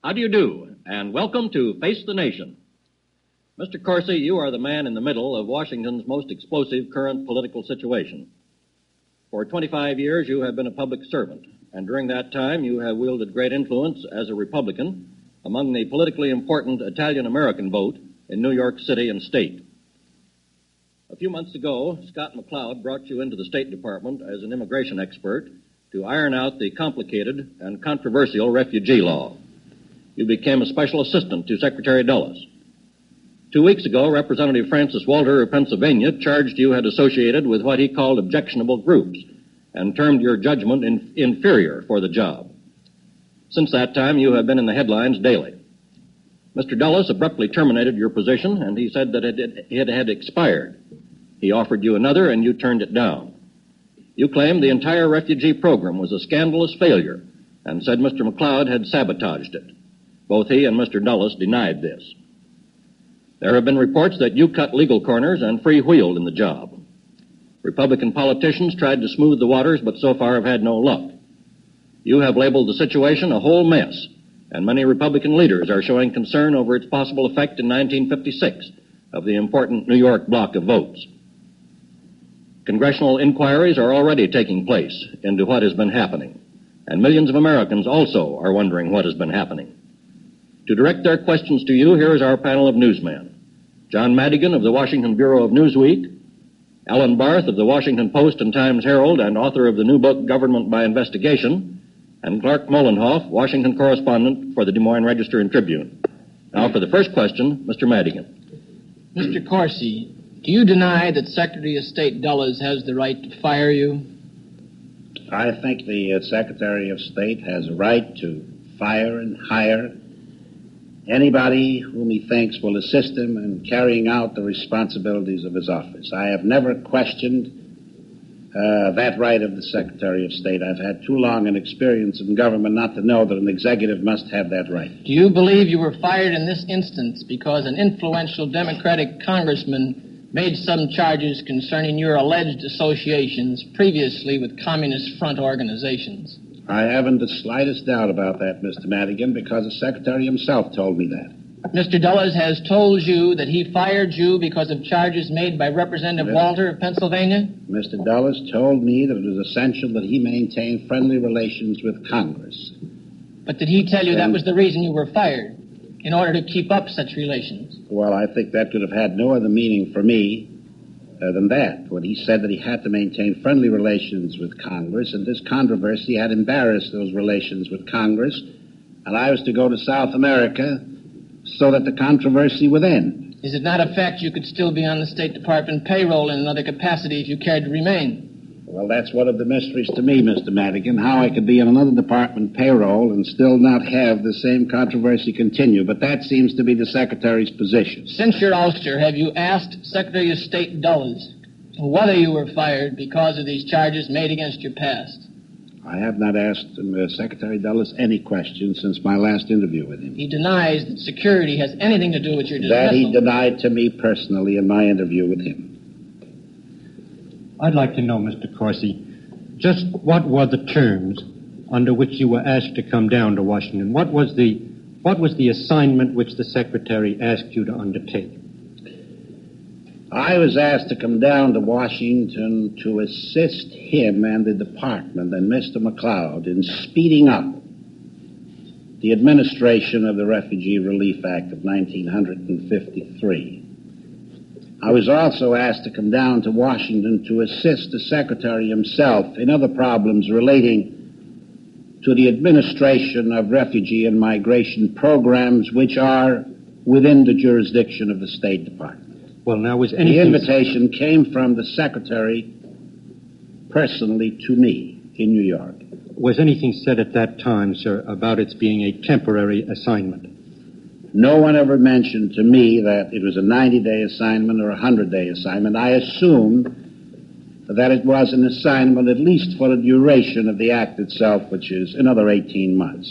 How do you do, and welcome to Face the Nation. Mr. Corsi, you are the man in the middle of Washington's most explosive current political situation. For 25 years, you have been a public servant, and during that time, you have wielded great influence as a Republican among the politically important Italian-American vote in New York City and state. A few months ago, Scott McCloud brought you into the State Department as an immigration expert to iron out the complicated and controversial refugee law. You became a special assistant to Secretary Dulles. 2 weeks ago, Representative Francis Walter of Pennsylvania charged you had associated with what he called objectionable groups and termed your judgment inferior for the job. Since that time, you have been in the headlines daily. Mr. Dulles abruptly terminated your position, and he said that it had expired. He offered you another, and you turned it down. You claimed the entire refugee program was a scandalous failure and said Mr. McCloud had sabotaged it. Both he and Mr. Dulles denied this. There have been reports that you cut legal corners and freewheeled in the job. Republican politicians tried to smooth the waters, but so far have had no luck. You have labeled the situation a whole mess, and many Republican leaders are showing concern over its possible effect in 1956 of the important New York block of votes. Congressional inquiries are already taking place into what has been happening, and millions of Americans also are wondering what has been happening. To direct their questions to you, here is our panel of newsmen. John Madigan of the Washington Bureau of Newsweek, Alan Barth of the Washington Post and Times-Herald and author of the new book Government by Investigation, and Clark Molenhoff, Washington correspondent for the Des Moines Register and Tribune. Now for the first question, Mr. Madigan. Mr. Corsi, do you deny that Secretary of State Dulles has the right to fire you? I think the Secretary of State has a right to fire and hire anybody whom he thinks will assist him in carrying out the responsibilities of his office. I have never questioned that right of the Secretary of State. I've had too long an experience in government not to know that an executive must have that right. Do you believe you were fired in this instance because an influential Democratic congressman made some charges concerning your alleged associations previously with Communist Front organizations? I haven't the slightest doubt about that, Mr. Madigan, because the Secretary himself told me that. Mr. Dulles has told you that he fired you because of charges made by Representative Walter of Pennsylvania? Mr. Dulles told me that it was essential that he maintain friendly relations with Congress. But did he tell you that was the reason you were fired, in order to keep up such relations? Well, I think that could have had no other meaning for me than that, when he said that he had to maintain friendly relations with Congress, and this controversy had embarrassed those relations with Congress, and I was to go to South America so that the controversy would end. Is it not a fact you could still be on the State Department payroll in another capacity if you cared to remain? Well, that's one of the mysteries to me, Mr. Madigan, how I could be on another department payroll and still not have the same controversy continue. But that seems to be the Secretary's position. Since your ouster, have you asked Secretary of State Dulles whether you were fired because of these charges made against your past? I have not asked Secretary Dulles any questions since my last interview with him. He denies that security has anything to do with your dismissal. That he denied to me personally in my interview with him. I'd like to know, Mr. Corsi, just what were the terms under which you were asked to come down to Washington? What was the assignment which the Secretary asked you to undertake? I was asked to come down to Washington to assist him and the department and Mr. McCloud in speeding up the administration of the Refugee Relief Act of 1953. I was also asked to come down to Washington to assist the Secretary himself in other problems relating to the administration of refugee and migration programs which are within the jurisdiction of the State Department. Well, now, was anything... The invitation came from the Secretary personally to me in New York. Was anything said at that time, sir, about its being a temporary assignment? No one ever mentioned to me that it was a 90-day assignment or a 100-day assignment. I assumed that it was an assignment at least for the duration of the act itself, which is another 18 months.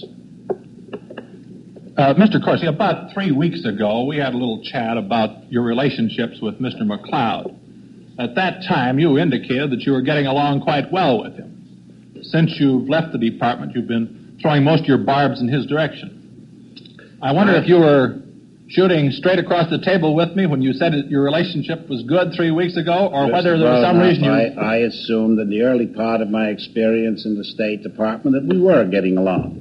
Mr. Corsi, about 3 weeks ago, we had a little chat about your relationships with Mr. McCloud. At that time, you indicated that you were getting along quite well with him. Since you've left the department, you've been throwing most of your barbs in his direction. I wonder if you were shooting straight across the table with me when you said that your relationship was good 3 weeks ago, or whether there was some reason you... I assumed in the early part of my experience in the State Department that we were getting along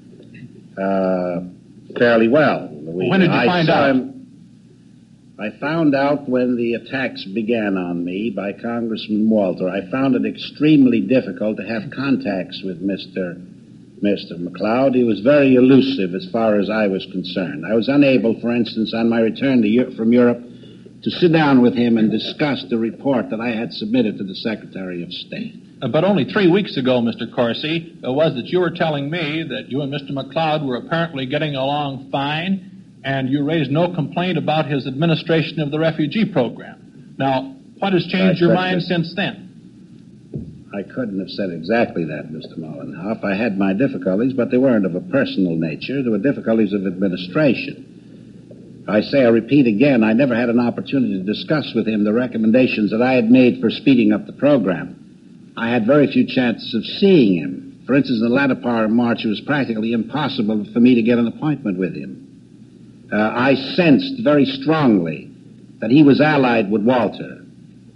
fairly well. When did you find out? I found out when the attacks began on me by Congressman Walter. I found it extremely difficult to have contacts with Mr. McLeod. He was very elusive as far as I was concerned. I was unable, for instance, on my return from Europe, to sit down with him and discuss the report that I had submitted to the Secretary of State. But only 3 weeks ago, Mr. Corsi, was that you were telling me that you and Mr. McLeod were apparently getting along fine, and you raised no complaint about his administration of the refugee program. Now, what has changed your mind since then? I couldn't have said exactly that, Mr. Mollenhoff. I had my difficulties, but they weren't of a personal nature. They were difficulties of administration. I repeat again, I never had an opportunity to discuss with him the recommendations that I had made for speeding up the program. I had very few chances of seeing him. For instance, in the latter part of March, it was practically impossible for me to get an appointment with him. I sensed very strongly that he was allied with Walter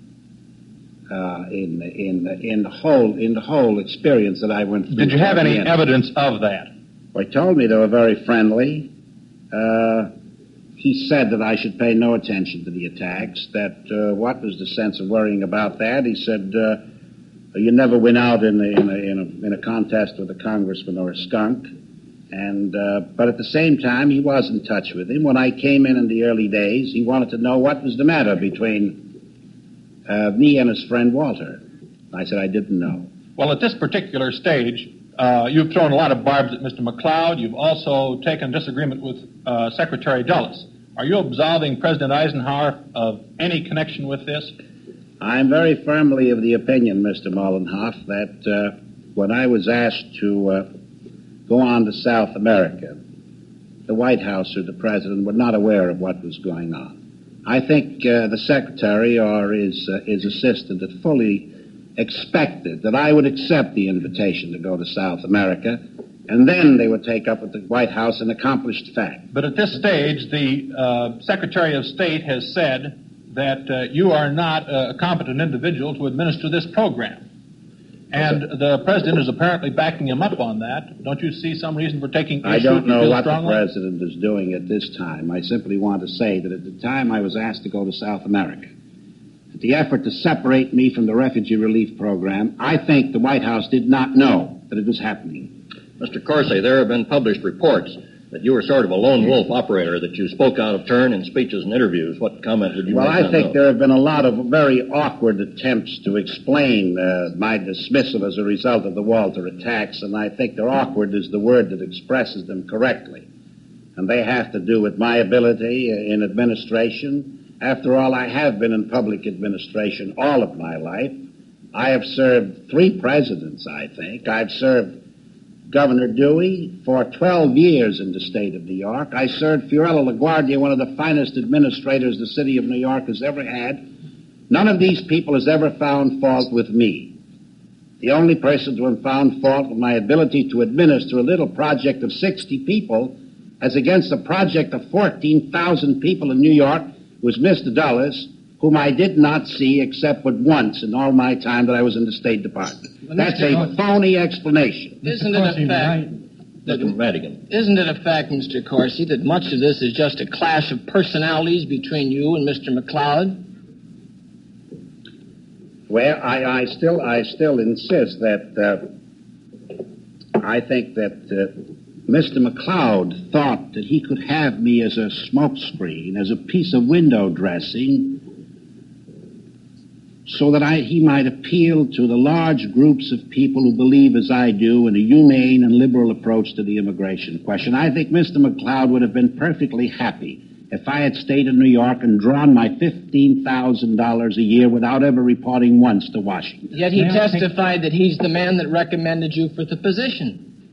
in the whole experience that I went through. Did you have any evidence of that? Well, he told me they were very friendly. He said that I should pay no attention to the attacks. That what was the sense of worrying about that? He said, "You never win out in a contest with a congressman or a skunk." And but at the same time, he was in touch with him. When I came in the early days, he wanted to know what was the matter between me and his friend Walter. I said I didn't know. Well, at this particular stage, you've thrown a lot of barbs at Mr. McLeod. You've also taken disagreement with Secretary Dulles. Are you absolving President Eisenhower of any connection with this? I'm very firmly of the opinion, Mr. Mollenhoff, that when I was asked to go on to South America, the White House or the President were not aware of what was going on. I think the Secretary or his assistant had fully expected that I would accept the invitation to go to South America, and then they would take up with the White House an accomplished fact. But at this stage, the Secretary of State has said that you are not a competent individual to administer this program. And the President is apparently backing him up on that. Don't you see some reason for taking issue? I don't know what strongly? the President is doing at this time. I simply want to say that at the time I was asked to go to South America, at the effort to separate me from the refugee relief program, I think the White House did not know that it was happening. Mr. Corsi, there have been published reports that you were sort of a lone wolf operator, that you spoke out of turn in speeches and interviews. What comment would you make on those? Well, I think there have been a lot of very awkward attempts to explain my dismissal as a result of the Walter attacks, and I think they're awkward is the word that expresses them correctly. And they have to do with my ability in administration. After all, I have been in public administration all of my life. I have served 3 presidents, I think. I've served Governor Dewey for 12 years in the state of New York. I served Fiorello LaGuardia, one of the finest administrators the city of New York has ever had. None of these people has ever found fault with me. The only person to have found fault with my ability to administer a little project of 60 people as against a project of 14,000 people in New York was Mr. Dulles, whom I did not see except but once in all my time that I was in the State Department. That's a phony explanation. Isn't it a fact, Mr. Madigan? Isn't it a fact, Mr. Corsi, that much of this is just a clash of personalities between you and Mr. McLeod? Well, I still insist that I think that Mr. McLeod thought that he could have me as a smokescreen, as a piece of window dressing, so that he might appeal to the large groups of people who believe, as I do, in a humane and liberal approach to the immigration question. I think Mr. McLeod would have been perfectly happy if I had stayed in New York and drawn my $15,000 a year without ever reporting once to Washington. Yet he testified that he's the man that recommended you for the position.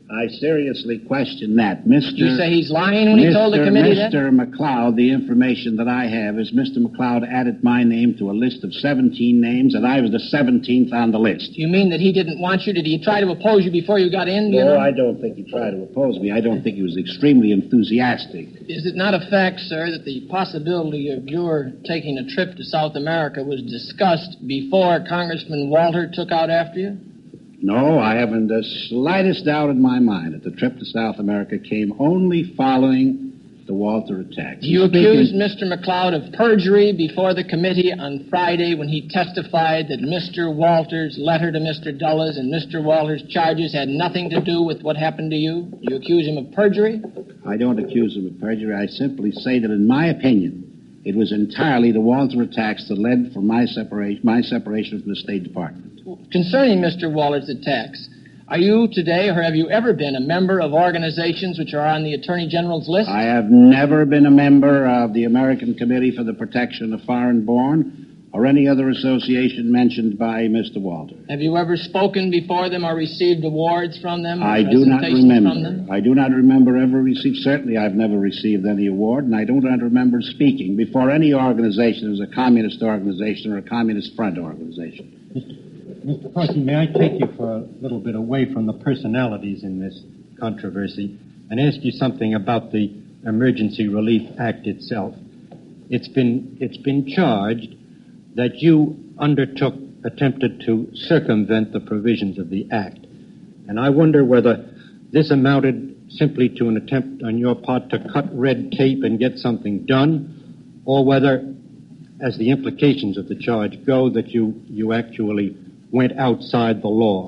I seriously question that. Mr. You say he's lying when he told the committee that? Mr. McLeod, the information that I have is Mr. McLeod added my name to a list of 17 names, and I was the 17th on the list. You mean that he didn't want you? Did he try to oppose you before you got in? No, I don't think he tried to oppose me. I don't think he was extremely enthusiastic. Is it not a fact, sir, that the possibility of your taking a trip to South America was discussed before Congressman Walter took out after you? No, I haven't the slightest doubt in my mind that the trip to South America came only following the Walter attack. You accused Mr. McLeod of perjury before the committee on Friday when he testified that Mr. Walter's letter to Mr. Dulles and Mr. Walter's charges had nothing to do with what happened to you. You accuse him of perjury? I don't accuse him of perjury. I simply say that, in my opinion, it was entirely the Walter attacks that led for my separation from the State Department. Concerning Mr. Walter's attacks, are you today, or have you ever been, a member of organizations which are on the Attorney General's list? I have never been a member of the American Committee for the Protection of Foreign-Born or any other association mentioned by Mr. Walter. Have you ever spoken before them or received awards from them? I do not remember. I do not remember ever received. Certainly I've never received any award, and I do not remember speaking before any organization that was a communist organization or a communist front organization. Mr. Corsi, may I take you for a little bit away from the personalities in this controversy and ask you something about the Emergency Relief Act itself? It's been charged that you attempted to circumvent the provisions of the Act. And I wonder whether this amounted simply to an attempt on your part to cut red tape and get something done, or whether, as the implications of the charge go, that you actually went outside the law.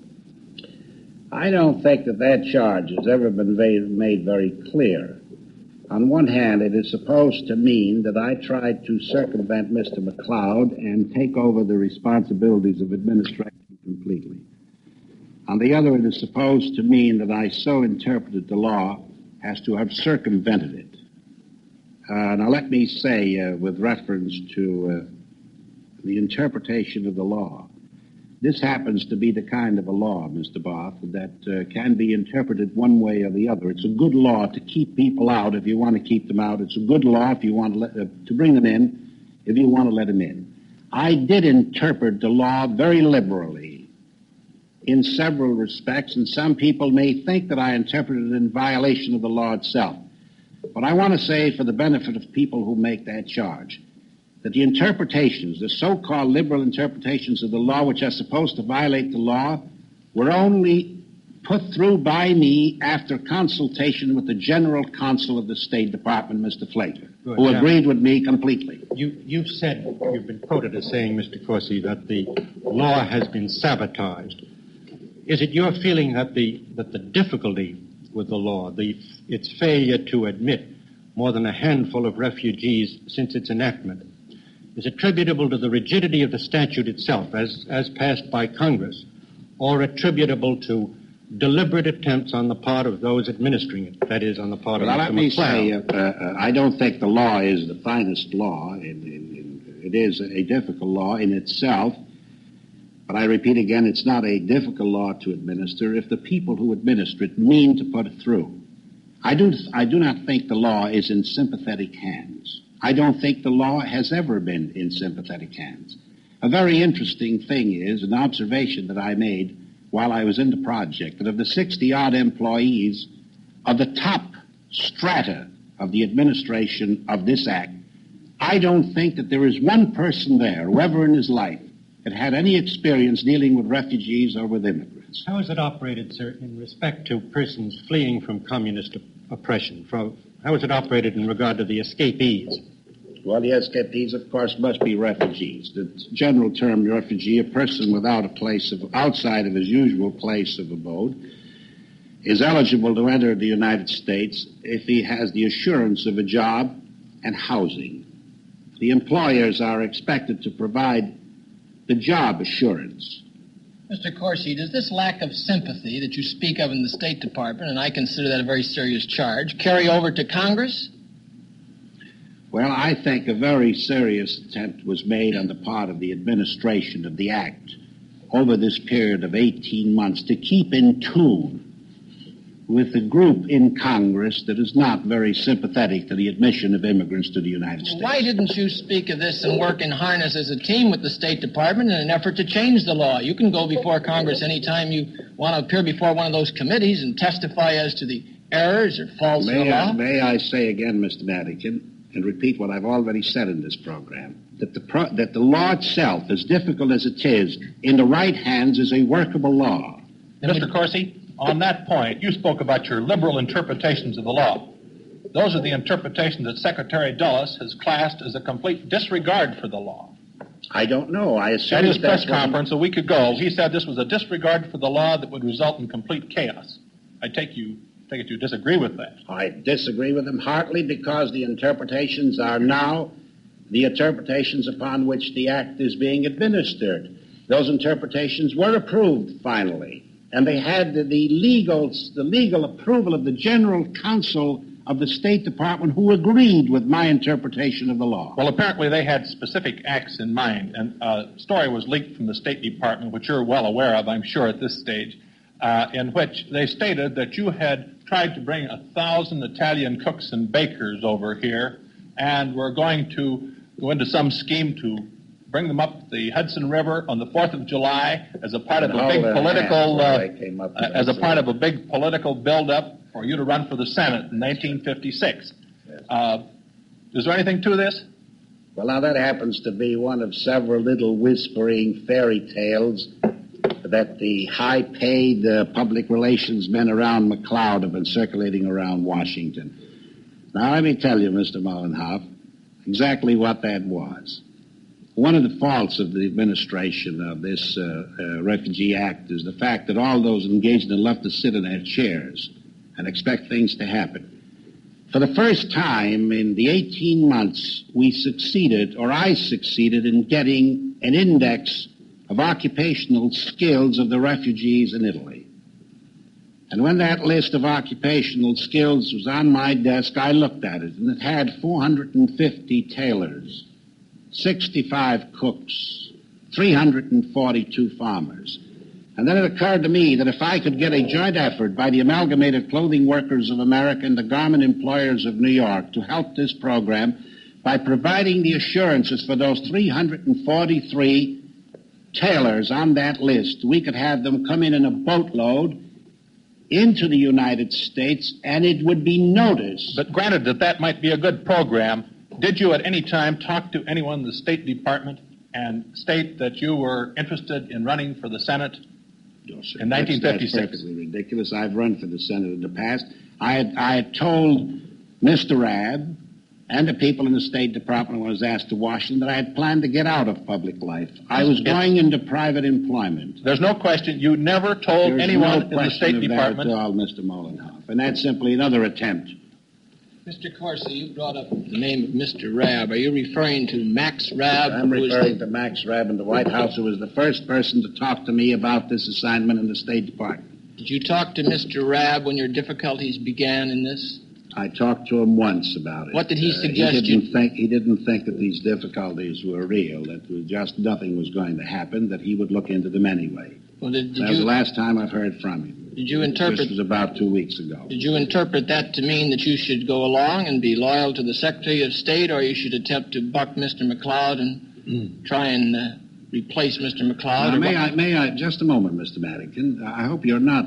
I don't think that charge has ever been made very clear. On one hand, it is supposed to mean that I tried to circumvent Mr. McLeod and take over the responsibilities of administration completely. On the other, it is supposed to mean that I so interpreted the law as to have circumvented it. Now, let me say, with reference to the interpretation of the law, this happens to be the kind of a law, Mr. Barth, that can be interpreted one way or the other. It's a good law to keep people out if you want to keep them out. It's a good law if you want to bring them in, if you want to let them in. I did interpret the law very liberally in several respects, and some people may think that I interpreted it in violation of the law itself. But I want to say, for the benefit of people who make that charge, that the interpretations, the so-called liberal interpretations of the law, which are supposed to violate the law, were only put through by me after consultation with the general counsel of the State Department, Mr. Flagler, who agreed with me completely. You've been quoted as saying, Mr. Corsi, that the law has been sabotaged. Is it your feeling that the difficulty with the law, its failure to admit more than a handful of refugees since its enactment, is attributable to the rigidity of the statute itself as passed by Congress, or attributable to deliberate attempts on the part of those administering it, that is, on the part of Mr. McLeod? Let me say, I don't think the law is the finest law. It is a difficult law in itself, but I repeat again, it's not a difficult law to administer if the people who administer it mean to put it through. I do not think the law is in sympathetic hands. I don't think the law has ever been in sympathetic hands. A very interesting thing is an observation that I made while I was in the project, that of the 60-odd employees of the top strata of the administration of this act, I don't think that there is one person there, whoever in his life, that had any experience dealing with refugees or with immigrants. How is it operated, sir, in respect to persons fleeing from communist oppression? How is it operated in regard to the escapees? Well, the escapees, of course, must be refugees. The general term refugee, a person without a place outside of his usual place of abode, is eligible to enter the United States if he has the assurance of a job and housing. The employers are expected to provide the job assurance. Mr. Corsi, does this lack of sympathy that you speak of in the State Department, and I consider that a very serious charge, carry over to Congress? Well, I think a very serious attempt was made on the part of the administration of the Act over this period of 18 months to keep in tune with a group in Congress that is not very sympathetic to the admission of immigrants to the United States. Why didn't you speak of this and work in harness as a team with the State Department in an effort to change the law? You can go before Congress anytime you want to appear before one of those committees and testify as to the errors or faults of the law. May I say again, Mr. Madigan, and repeat what I've already said in this program, that the law itself, as difficult as it is, in the right hands is a workable law. Mr. Corsi, on that point, you spoke about your liberal interpretations of the law. Those are the interpretations that Secretary Dulles has classed as a complete disregard for the law. I don't know. I assume at his press conference a week ago, he said this was a disregard for the law that would result in complete chaos. I take it you disagree with that. I disagree with him heartily because the interpretations are now the interpretations upon which the act is being administered. Those interpretations were approved finally, and they had the legal approval of the General Counsel of the State Department, who agreed with my interpretation of the law. Well, apparently they had specific acts in mind, and a story was leaked from the State Department, which you're well aware of, I'm sure, at this stage, in which they stated that you had tried to bring 1,000 Italian cooks and bakers over here, and were going to go into some scheme to bring them up the Hudson River on the 4th of July as a part of a big political build-up for you to run for the Senate in 1956. Yes. Is there anything to this? Well, now that happens to be one of several little whispering fairy tales that the high-paid public relations men around McLeod have been circulating around Washington. Now, let me tell you, Mr. Mollenhoff, exactly what that was. One of the faults of the administration of this Refugee Act is the fact that all those engaged in it love to sit in their chairs and expect things to happen. For the first time in the 18 months, I succeeded in getting an index of occupational skills of the refugees in Italy. And when that list of occupational skills was on my desk, I looked at it, and it had 450 tailors, 65 cooks, 342 farmers. And then it occurred to me that if I could get a joint effort by the Amalgamated Clothing Workers of America and the Garment Employers of New York to help this program by providing the assurances for those 343 tailors on that list, we could have them come in a boatload into the United States, and it would be noticed. But granted that might be a good program, did you at any time talk to anyone in the State Department and state that you were interested in running for the Senate in 1956? That's perfectly ridiculous. I've run for the Senate in the past. I had told Mr. Rabb and the people in the State Department when I was asked to Washington that I had planned to get out of public life. I was going into private employment. There's no question. You never told anyone in the State Department. At all, Mr. Mollenhoff. And that's simply another attempt. Mr. Corsi, you brought up the name of Mr. Rabb. Are you referring to Max Rabb? I'm referring to Max Rabb in the White House, who was the first person to talk to me about this assignment in the State Department. Did you talk to Mr. Rabb when your difficulties began in this? I talked to him once about it. What did he suggest? He didn't think that these difficulties were real, that just nothing was going to happen, that he would look into them anyway. Well, that was the last time I've heard from him. Did you interpret? This was about 2 weeks ago. Did you interpret that to mean that you should go along and be loyal to the Secretary of State, or you should attempt to buck Mr. McLeod and try and replace Mr. McLeod? May I, just a moment, Mr. Madigan. I hope you're not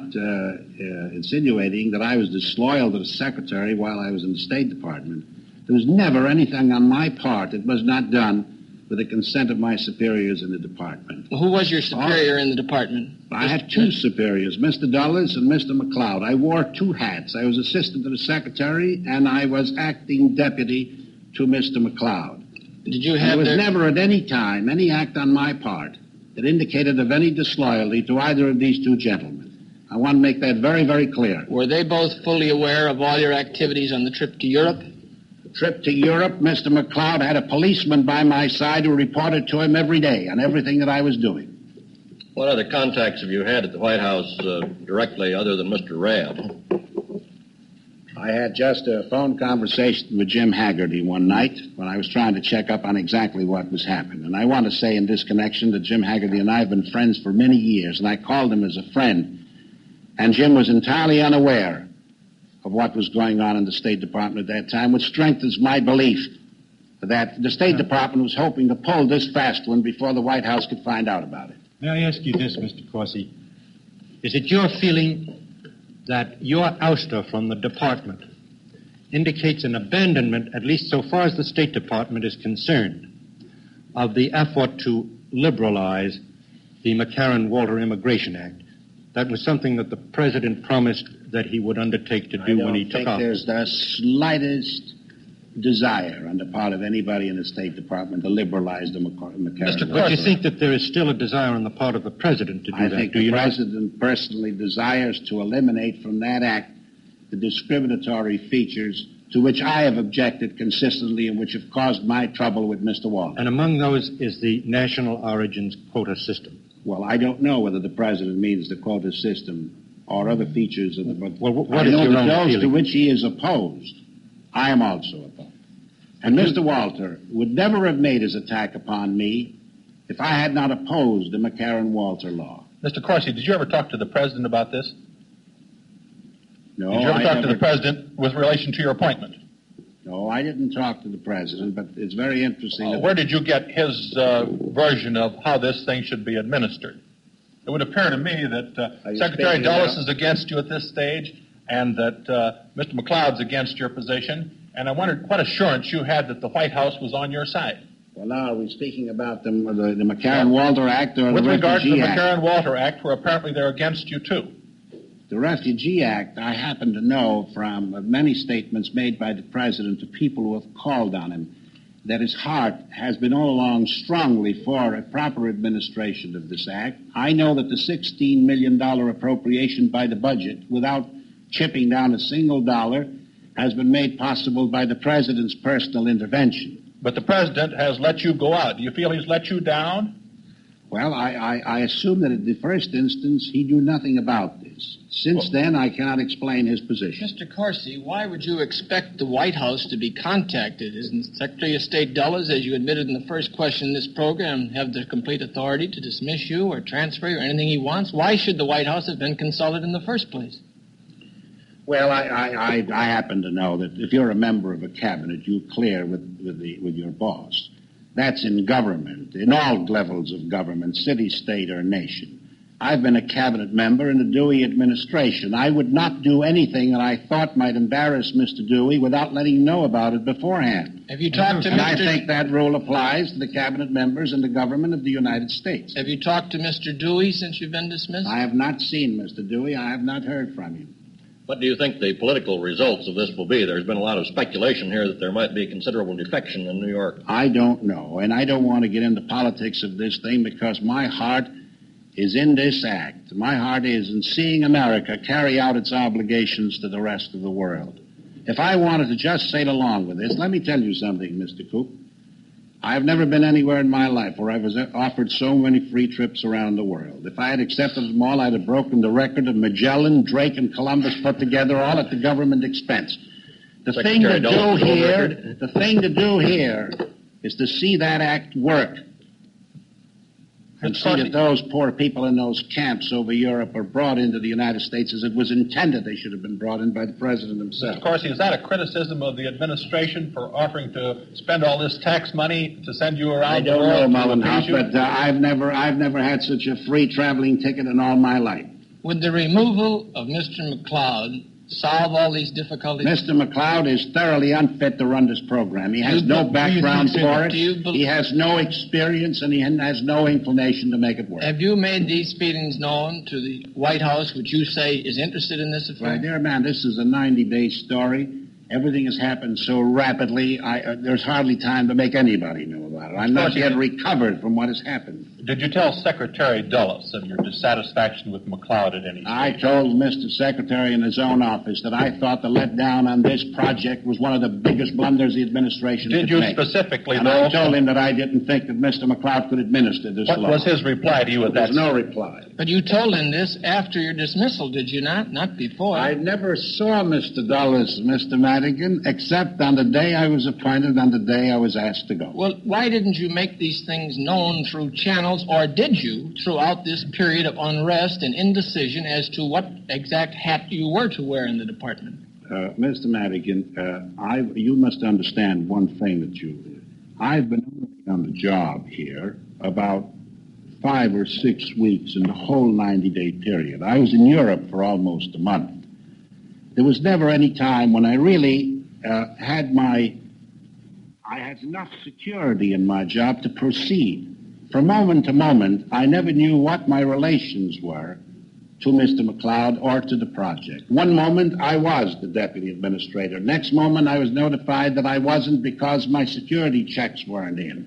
insinuating that I was disloyal to the Secretary while I was in the State Department. There was never anything on my part that was not done with the consent of my superiors in the department. Well, who was your superior in the department? I had two superiors, Mr. Dulles and Mr. McLeod. I wore two hats. I was assistant to the Secretary, and I was acting deputy to Mr. McLeod. Did you have? There was never at any time any act on my part that indicated of any disloyalty to either of these two gentlemen. I want to make that very, very clear. Were they both fully aware of all your activities on the trip to Europe? The trip to Europe, Mr. McLeod had a policeman by my side who reported to him every day on everything that I was doing. What other contacts have you had at the White House directly other than Mr. Rabb? I had just a phone conversation with Jim Haggerty one night when I was trying to check up on exactly what was happening. And I want to say in this connection that Jim Haggerty and I have been friends for many years, and I called him as a friend. And Jim was entirely unaware of what was going on in the State Department at that time, which strengthens my belief that the State Department was hoping to pull this fast one before the White House could find out about it. May I ask you this, Mr. Corsi? Is it your feeling that your ouster from the department indicates an abandonment, at least so far as the State Department is concerned, of the effort to liberalize the McCarran-Walter Immigration Act? That was something that the President promised that he would undertake to do when he took office. I don't think there's the slightest desire on the part of anybody in the State Department to liberalize the McCarran. But you think that there is still a desire on the part of the President to do that? I think the President personally desires to eliminate from that act the discriminatory features to which I have objected consistently and which have caused my trouble with Mr. Walter. And among those is the national origins quota system. Well, I don't know whether the President means the quota system or other features of the... But well, what I is know your that own those feeling? to which he is opposed, I am also opposed. And Mr. Walter would never have made his attack upon me if I had not opposed the McCarran-Walter law. Mr. Corsi, did you ever talk to the President about this? No, Did you ever talk to the President with relation to your appointment? No, I didn't talk to the President, but it's very interesting. Where did you get his version of how this thing should be administered? It would appear to me that Secretary Dulles is against you at this stage and that Mr. McLeod's against your position, and I wondered what assurance you had that the White House was on your side. Well, now, are we speaking about the McCarran-Walter Act or with the regard to the Refugee Act? McCarran-Walter Act, where apparently they're against you, too. The Refugee Act, I happen to know from many statements made by the President to people who have called on him that his heart has been all along strongly for a proper administration of this act. I know that the $16 million appropriation by the budget, without chipping down a single dollar, has been made possible by the President's personal intervention. But the President has let you go out. Do you feel he's let you down? Well, I assume that in the first instance he knew nothing about this. Since then, I cannot explain his position. Mr. Corsi, why would you expect the White House to be contacted? Isn't Secretary of State Dulles, as you admitted in the first question in this program, have the complete authority to dismiss you or transfer you or anything he wants? Why should the White House have been consulted in the first place? Well, I happen to know that if you're a member of a cabinet, you clear with your boss. That's in government, in all levels of government, city, state, or nation. I've been a cabinet member in the Dewey administration. I would not do anything that I thought might embarrass Mr. Dewey without letting him know about it beforehand. Have you talked to And Mr. I think that rule applies to the cabinet members and the government of the United States. Have you talked to Mr. Dewey since you've been dismissed? I have not seen Mr. Dewey. I have not heard from him. What do you think the political results of this will be? There's been a lot of speculation here that there might be considerable defection in New York. I don't know, and I don't want to get into politics of this thing because my heart is in this act. My heart is in seeing America carry out its obligations to the rest of the world. If I wanted to just sail along with this, let me tell you something, Mr. Coop. I've never been anywhere in my life where I was offered so many free trips around the world. If I had accepted them all, I'd have broken the record of Magellan, Drake, and Columbus put together, all at the government expense. The thing to do here is to see that act work. And see that those poor people in those camps over Europe are brought into the United States as it was intended they should have been brought in by the President himself. Of course, is that a criticism of the administration for offering to spend all this tax money to send you around the world? I don't know, Mullenhouse, but I've never had such a free traveling ticket in all my life. Would the removal of Mr. McLeod solve all these difficulties? Mr. McLeod is thoroughly unfit to run this program. He has no background for it. He has no experience, and he has no inclination to make it work. Have you made these feelings known to the White House, which you say is interested in this affair? My dear man, this is a 90-day story. Everything has happened so rapidly, there's hardly time to make anybody know about it. I'm not yet recovered from what has happened. Did you tell Secretary Dulles of your dissatisfaction with McLeod at any stage? I told Mr. Secretary in his own office that I thought the letdown on this project was one of the biggest blunders the administration could make. Did you specifically, and I told him that I didn't think that Mr. McLeod could administer this law. What was his reply to you at that? There was no reply. But you told him this after your dismissal, did you not? Not before. I never saw Mr. Dulles, Mr. Madigan, except on the day I was appointed, on the day I was asked to go. Well, why didn't you make these things known through channels, or did you, throughout this period of unrest and indecision as to what exact hat you were to wear in the department? Mr. Madigan, you must understand one thing I've been on the job here about 5 or 6 weeks in the whole 90-day period. I was in Europe for almost a month. There was never any time when I really had enough security in my job to proceed. From moment to moment, I never knew what my relations were to Mr. McLeod or to the project. One moment, I was the deputy administrator. Next moment, I was notified that I wasn't because my security checks weren't in.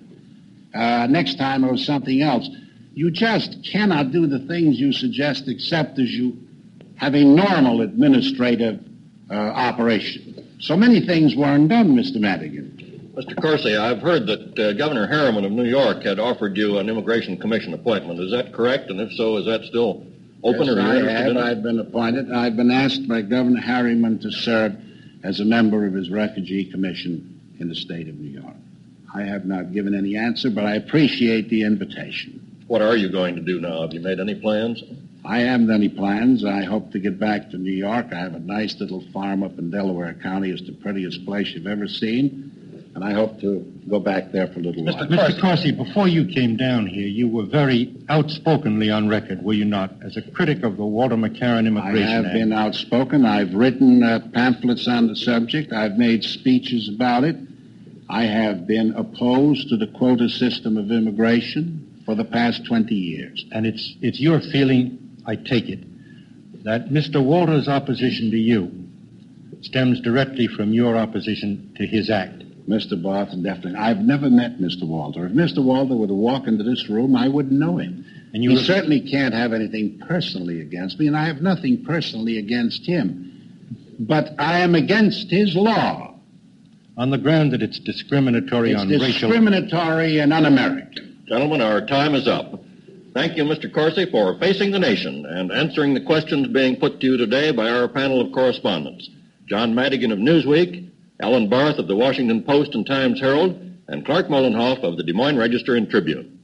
Next time, it was something else. You just cannot do the things you suggest except as you have a normal administrative operation. So many things weren't done, Mr. Madigan. Mr. Corsi, I've heard that Governor Harriman of New York had offered you an Immigration Commission appointment. Is that correct? And if so, is that still open? Yes, or I have. I've been appointed. I've been asked by Governor Harriman to serve as a member of his Refugee Commission in the state of New York. I have not given any answer, but I appreciate the invitation. What are you going to do now? Have you made any plans? I haven't any plans. I hope to get back to New York. I have a nice little farm up in Delaware County. It's the prettiest place you've ever seen. And I hope to go back there for a little while. Mr. Corsi, before you came down here, you were very outspokenly on record, were you not, as a critic of the Walter McCarran Immigration Act? I have been outspoken. I've written pamphlets on the subject. I've made speeches about it. I have been opposed to the quota system of immigration for the past 20 years. And it's your feeling, I take it, that Mr. Walter's opposition to you stems directly from your opposition to his act. Mr. Barton, definitely. I've never met Mr. Walter. If Mr. Walter were to walk into this room, I wouldn't know him. And he certainly can't have anything personally against me, and I have nothing personally against him. But I am against his law. On the ground that it's discriminatory on racial... It's discriminatory and un-American. Gentlemen, our time is up. Thank you, Mr. Corsi, for facing the nation and answering the questions being put to you today by our panel of correspondents. John Madigan of Newsweek, Ellen Barth of the Washington Post and Times-Herald, and Clark Mollenhoff of the Des Moines Register and Tribune.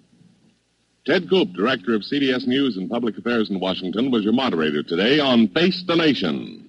Ted Koop, director of CBS News and Public Affairs in Washington, was your moderator today on Face the Nation.